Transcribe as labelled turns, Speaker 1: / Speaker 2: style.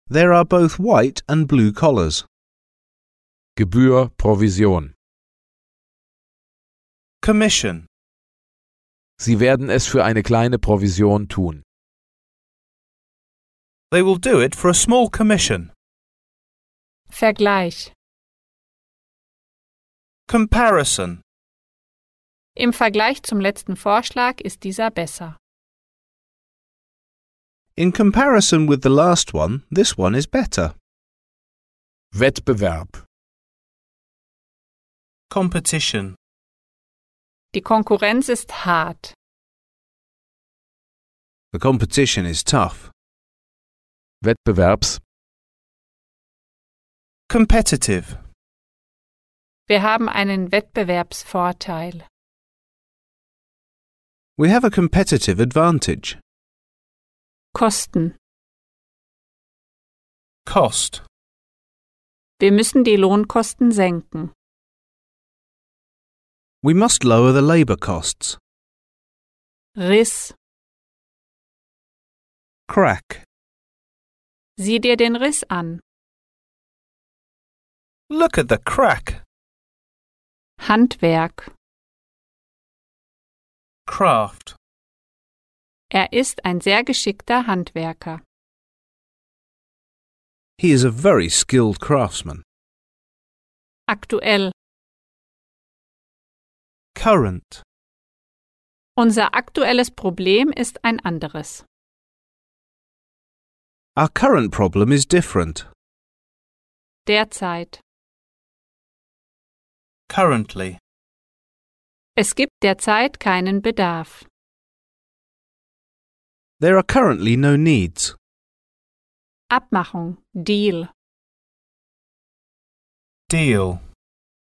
Speaker 1: There are both white and blue collars.
Speaker 2: Gebühr, Provision.
Speaker 3: Commission.
Speaker 2: Sie werden es für eine kleine Provision tun.
Speaker 3: They will do it for a small commission.
Speaker 4: Vergleich.
Speaker 3: Comparison.
Speaker 4: Im Vergleich zum letzten Vorschlag ist dieser besser.
Speaker 1: In comparison with the last one, this one is better.
Speaker 2: Wettbewerb.
Speaker 3: Competition.
Speaker 4: Die Konkurrenz ist hart.
Speaker 1: The competition is tough.
Speaker 2: Wettbewerbs.
Speaker 3: Competitive.
Speaker 4: Wir haben einen Wettbewerbsvorteil.
Speaker 1: We have a competitive advantage.
Speaker 4: Kosten.
Speaker 3: Cost.
Speaker 4: Wir müssen die Lohnkosten senken.
Speaker 1: We must lower the labour costs.
Speaker 4: Riss.
Speaker 1: Crack.
Speaker 4: Sieh dir den Riss an.
Speaker 3: Look at the crack.
Speaker 4: Handwerk.
Speaker 3: Craft.
Speaker 4: Er ist ein sehr geschickter Handwerker.
Speaker 1: He is a very skilled craftsman.
Speaker 4: Aktuell.
Speaker 3: Current.
Speaker 4: Unser aktuelles Problem ist ein anderes.
Speaker 1: Our current problem is different.
Speaker 4: Derzeit.
Speaker 3: Currently.
Speaker 4: Es gibt derzeit keinen Bedarf.
Speaker 1: There are currently no needs.
Speaker 4: Abmachung. Deal.
Speaker 3: Deal.